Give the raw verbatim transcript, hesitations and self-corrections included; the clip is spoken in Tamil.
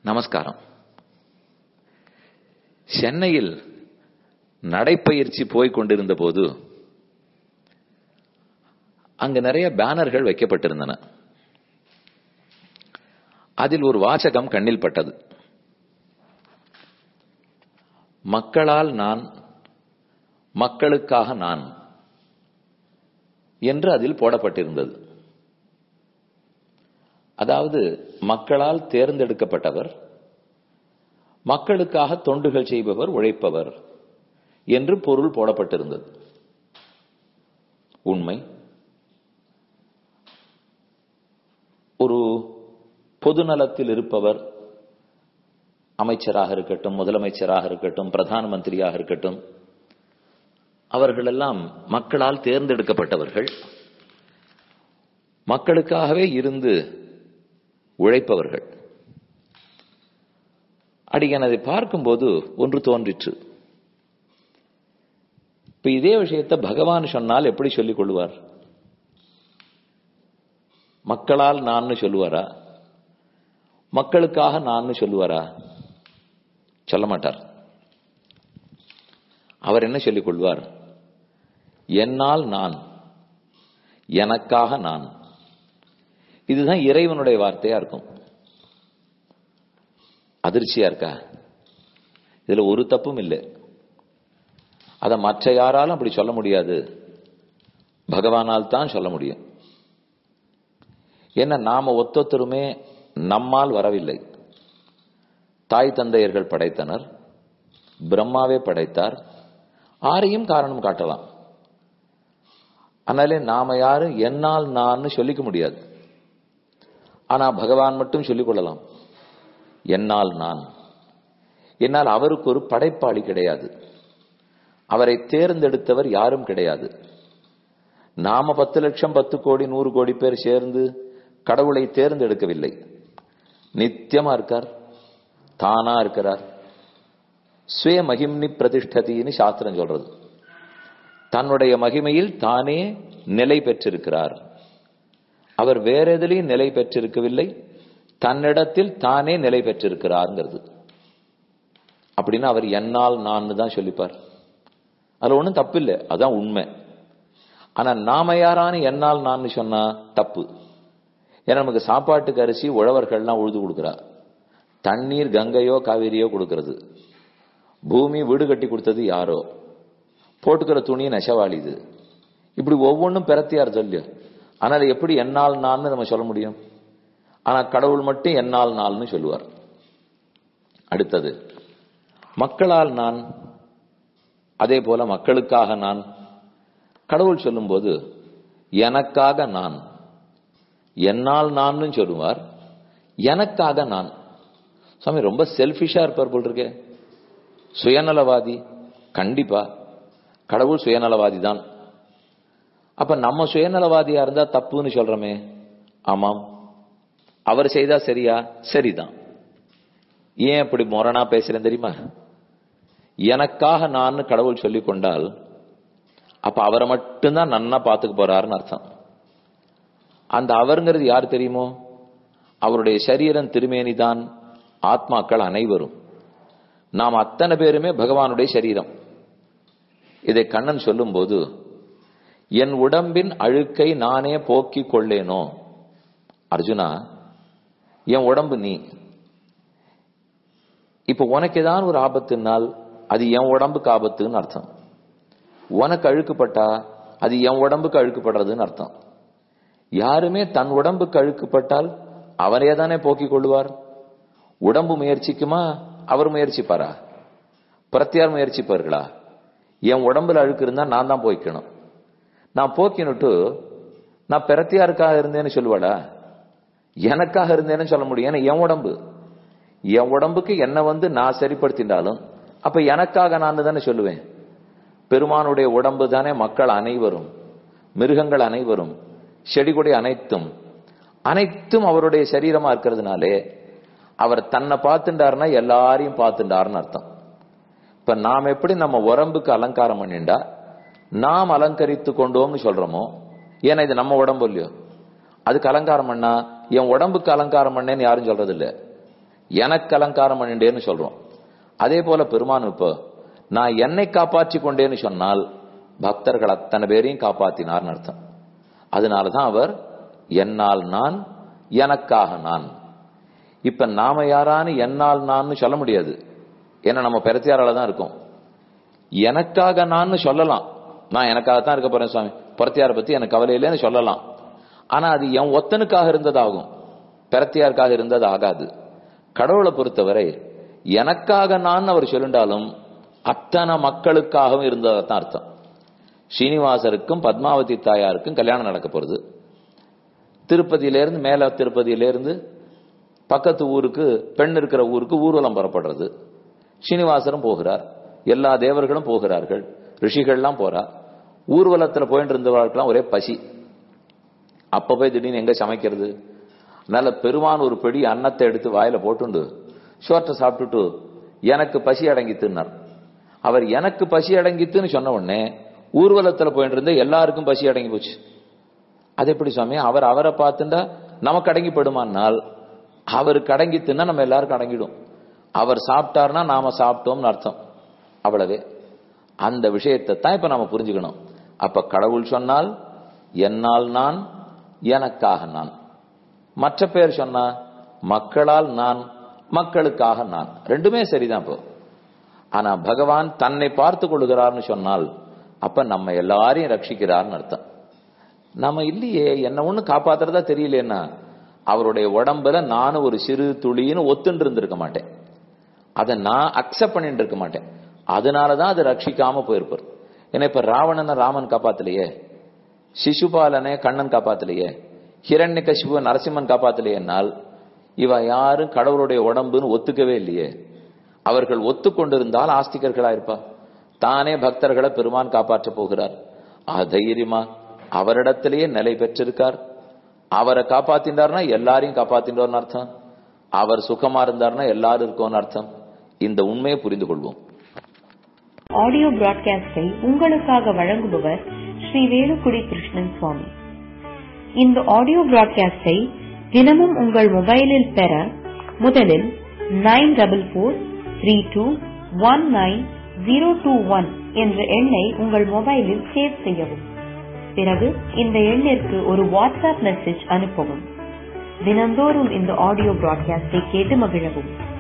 நமஸ்காரம். சென்னையில் நடைப்பயிற்சி போய் கொண்டிருந்த போது அங்கு நிறைய பேனர்கள் வைக்கப்பட்டிருந்தன. அதில் ஒரு வாசகம் கண்ணில் பட்டது. மக்களால் நான், மக்களுக்காக நான் என்று அதில் போடப்பட்டிருந்தது. அதாவது மக்களால் தேர்ந்தெடுக்கப்பட்டவர், மக்களுக்காக தொண்டுகள் செய்பவர், உழைப்பவர் என்று பொருள் போடப்பட்டிருந்தது. உண்மை. ஒரு பொதுநலத்தில் இருப்பவர், அமைச்சராக இருக்கட்டும், முதலமைச்சராக இருக்கட்டும், பிரதான மந்திரியாக இருக்கட்டும், அவர்களெல்லாம் மக்களால் தேர்ந்தெடுக்கப்பட்டவர்கள், மக்களுக்காகவே இருந்து உழைப்பவர்கள். அடிக்கன் அதை பார்க்கும்போது ஒன்று தோன்றிற்று. இப்ப இதே விஷயத்தை பகவான் சொன்னால் எப்படி சொல்லிக் கொள்வார்? மக்களால் நான் சொல்லுவாரா, மக்களுக்காக நான் சொல்லுவாரா? சொல்ல மாட்டார். அவர் என்ன சொல்லிக் கொள்வார்? என்னால் நான், எனக்காக நான். இதுதான் இறைவனுடைய வார்த்தையா இருக்கும். அதிர்ச்சியா இருக்கா? இதுல ஒரு தப்பும் இல்லை. அத மற்ற யாராலும் அப்படி சொல்ல முடியாது, பகவானால் தான் சொல்ல முடியும். ஏன்னா நாம ஒத்தொத்தருமே நம்மால் வரவில்லை. தாய் தந்தையர்கள் படைத்தனர், பிரம்மாவே படைத்தார், ஆரையும் காரணம் காட்டலாம். அதனாலே நாம யாரும் என்னால் நான் சொல்லிக்க முடியாது. ஆனா பகவான் மட்டும் சொல்லிக் கொள்ளலாம், என்னால் நான். என்னால் அவருக்கு ஒரு படைப்பாளி கிடையாது, அவரை தேர்ந்தெடுத்தவர் யாரும் கிடையாது. நாம பத்து லட்சம் பத்து கோடி நூறு கோடி பேர் சேர்ந்து கடவுளை தேர்ந்தெடுக்கவில்லை. நித்தியமா இருக்கார், தானா இருக்கிறார். ஸ்வே மகிம்னி பிரதிஷ்டதின்னு சாஸ்திரம் சொல்றது. தன்னுடைய மகிமையில் தானே நிலை பெற்றிருக்கிறார். அவர் வேற எதிலையும் நிலை பெற்றிருக்கவில்லை, தன்னிடத்தில் தானே நிலை பெற்றிருக்கிறார்ங்கிறது. அப்படின்னா அவர் என்னால் நான் தான் சொல்லிப்பார். அதுல ஒன்றும் தப்பு இல்லை, அதான் உண்மை. ஆனா நாம யாரானு என்னால் நான் சொன்னா தப்பு. ஏன்னா நமக்கு சாப்பாட்டுக்கு அரிசி உழவர்கள்லாம் உழுது கொடுக்குறா, தண்ணீர் கங்கையோ காவிரியோ கொடுக்கறது, பூமி வீடு கட்டி கொடுத்தது யாரோ, போட்டுக்கிற துணி நெசவாளிது. இப்படி ஒவ்வொன்றும் பிறத்தியார் சொல்லு. ஆனால் எப்படி என்னால் நான் நம்ம சொல்ல முடியும்? ஆனா கடவுள் மட்டும் என்னால் நாள்னு சொல்லுவார். அடுத்தது மக்களால் நான், அதே போல மக்களுக்காக நான். கடவுள் சொல்லும் போது எனக்காக நான், என்னால் நான் சொல்லுவார், எனக்காக நான். சாமி ரொம்ப செல்ஃபிஷா இருப்பார் போல் இருக்கே, சுயநலவாதி. கண்டிப்பா கடவுள் சுயநலவாதி தான். அப்ப நம்ம சுயநலவாதியா இருந்தா தப்புன்னு சொல்றமே. ஆமாம், அவர் செய்தா சரியா? சரிதான். ஏன் அப்படி முரணா பேசுறேன் தெரியுமா? எனக்காக நான் கடவுள் சொல்லிக் கொண்டால் அப்ப அவரை மட்டும்தான் நன்னா பாத்துக்க போறாருன்னு அர்த்தம். அந்த அவருங்கிறது யார் தெரியுமோ? அவருடைய சரீரம் திருமேனி தான் ஆத்மாக்கள் அனைவரும். நாம் அத்தனை பேருமே பகவானுடைய சரீரம். இதை கண்ணன் சொல்லும் போது, என் உடம்பின் அழுக்கை நானே போக்கிக் கொள்ளேனோ. அர்ஜுனா, என் உடம்பு நீ. இப்ப உனக்கு ஏதாவது ஒரு ஆபத்துனால் அது என் உடம்புக்கு ஆபத்துன்னு அர்த்தம். உனக்கு அழுக்குப்பட்டா அது என் உடம்புக்கு அழுக்குப்படுறதுன்னு அர்த்தம். யாருமே தன் உடம்புக்கு அழுக்குப்பட்டால் அவரே தானே போக்கிக் கொள்வார். உடம்பு முயற்சிக்குமா? அவர் முயற்சிப்பாரா? பிரத்தியார் முயற்சிப்பார்களா? என் உடம்புல அழுக்கு இருந்தா நான் தான் போய்க்கணும். நான் போக்கினுட்டு நான் பிரத்தியாருக்காக இருந்தேன்னு சொல்லுவாடா? எனக்காக இருந்தேன்னு சொல்ல முடியும். ஏன்னா என் உடம்பு, என் உடம்புக்கு என்ன வந்து நான் சரிப்படுத்தினாலும் அப்ப எனக்காக நான் தானே சொல்லுவேன். பெருமானுடைய உடம்பு தானே மக்கள் அனைவரும், மிருகங்கள் அனைவரும், செடி கொடி அனைத்தும் அனைத்தும் அவருடைய சரீரமா இருக்கிறதுனாலே அவர் தன்னை பார்த்துட்டாருன்னா எல்லாரையும் பார்த்துட்டாருன்னு அர்த்தம். இப்ப நாம் எப்படி நம்ம உடம்புக்கு அலங்காரம் பண்ணிண்டா நாம் அலங்கரித்து கொண்டோம்னு சொல்றோமோ, ஏன்னா இது நம்ம உடம்பு இல்லையோ, அதுக்கு அலங்காரம் பண்ணா என் உடம்புக்கு அலங்காரம் பண்ணேன்னு யாரும் சொல்றது இல்லை. எனக்கு அலங்காரம் பண்ணிட்டேன்னு சொல்றோம். அதே போல பெருமான் இப்போ நான் என்னை காப்பாற்றி கொண்டேன்னு சொன்னால் பக்தர்கள் அத்தனை பேரையும் காப்பாத்தினார்னு அர்த்தம். அதனாலதான் அவர் என்னால் நான், எனக்காக நான். இப்ப நாம யாரான்னு என்னால் நான் சொல்ல முடியாது, ஏன்னா நம்ம பெருத்தியாரால தான் இருக்கும். எனக்காக நான் சொல்லலாம், நான் எனக்காகத்தான் இருக்க போறேன் சுவாமி, பொறத்தியாரை பத்தி எனக்கு கவலை இல்லைன்னு சொல்லலாம். ஆனா அது என் ஒத்தனுக்காக இருந்ததாகும், பெறத்தியாருக்காக இருந்தது ஆகாது. கடவுளை பொறுத்தவரை எனக்காக நான் அவர் சொல்லிண்டாலும் அத்தனை மக்களுக்காகவும் இருந்ததான் அர்த்தம். ஸ்ரீனிவாசருக்கும் பத்மாவதி தாயாருக்கும் கல்யாணம் நடக்க போறது. திருப்பதியிலிருந்து, மேல திருப்பதியிலிருந்து பக்கத்து ஊருக்கு, பெண் இருக்கிற ஊருக்கு ஊர்வலம் புறப்படுறது. ஸ்ரீனிவாசரும் போகிறார், எல்லா தேவர்களும் போகிறார்கள், ரிஷிகள்லாம் போறா. ஊர்வலத்துல போயிட்டு இருந்தவர்களுக்கெல்லாம் ஒரே பசி. அப்ப போய் திடீர்னு எங்க சமைக்கிறது? நல்ல பெருமான் ஒரு பெடி அன்னத்தை எடுத்து வாயில போட்டுண்டு சோற்றை சாப்பிட்டுட்டு எனக்கு பசி அடங்கித்துனார். அவர் எனக்கு பசி அடங்கித்துன்னு சொன்ன உடனே ஊர்வலத்துல போயிட்டு இருந்த எல்லாருக்கும் பசி அடங்கி போச்சு. அது எப்படி சுவாமி? அவர் அவரை பார்த்துட்டா நமக்கு அடங்கி படுமானால், அவருக்கு அடங்கித்துன்னா நம்ம எல்லாருக்கும் அடங்கிடும். அவர் சாப்பிட்டார்னா நாம சாப்பிட்டோம்னு அர்த்தம். அவ்வளவே. அந்த விஷயத்தை தான் இப்ப நாம புரிஞ்சுக்கணும். அப்ப கடவுள் சொன்னால் என்னால் நான், எனக்காக நான். மற்ற பேர் சொன்னா மக்களால் நான், மக்களுக்காக நான். ரெண்டுமே சரிதான். இப்போ ஆனா பகவான் தன்னை பார்த்து கொள்கிறார்னு சொன்னால் அப்ப நம்ம எல்லாரையும் ரட்சிக்கிறார்னு அர்த்தம். நம்ம இல்லையே, என்ன ஒண்ணு காப்பாத்துறதா தெரியலன்னா அவருடைய உடம்புல நானும் ஒரு சிறு துளின்னு ஒத்துண்டு இருந்திருக்க மாட்டேன், அதை நான் அக்செப்ட் பண்ணிட்டு இருக்க மாட்டேன். அதனாலதான் அது ரட்சிக்காம போயிருப்பார். ஏன்னா இப்ப ராவணனை ராமன் காப்பாத்தலையே, சிசுபாலனை கண்ணன் காப்பாத்தலையே, ஹிரண்யகசிபு நரசிம்மன் காப்பாத்தலையேனால் இவ யாரும் கடவுளுடைய உடம்புன்னு ஒத்துக்கவே இல்லையே. அவர்கள் ஒத்துக்கொண்டிருந்தால் ஆஸ்திகர்களா இருப்பா. தானே பக்தர்களை பெருமான் காப்பாற்ற போகிறார். தைரியமா அவரிடத்திலேயே நிலை பெற்றிருக்கார். அவரை காப்பாத்தின்றார்னா எல்லாரையும் காப்பாத்தின்றோன்னு அர்த்தம். அவர் சுகமா இருந்தார்னா எல்லாரும் இருக்கோன்னு அர்த்தம். இந்த உண்மையை புரிந்து கொள்வோம். ஆடியோ பிராட்காஸ்டை உங்களுக்காக வழங்குபவர் ஸ்ரீ வேலுக்குடி கிருஷ்ணன் சுவாமி. இந்த ஆடியோ பிராட்காஸ்டை தினமும் உங்கள் மொபைலில் பெற முதலில் nine double four three two one nine zero two one என்ற எண்ணை உங்கள் மொபைலில் சேவ் செய்யவும். பிறகு இந்த எண்ணிற்கு ஒரு வாட்ஸ்அப் மெசேஜ் அனுப்பவும். தினந்தோறும் இந்த ஆடியோ பிராட்காஸ்டை கேட்டு மகிழவும்.